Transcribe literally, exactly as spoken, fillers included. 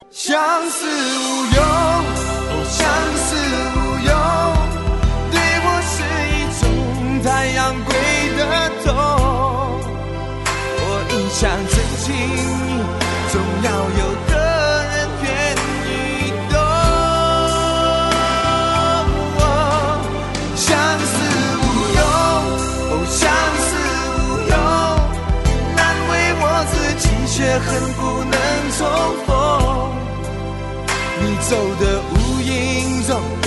相思无用，哦，相思无用，对我是一种太阳归的痛。我一厢真情，总要有个人愿意懂。哦，相思无用，哦，相思无用，难为我自己，却恨不能重逢。你走的无影踪，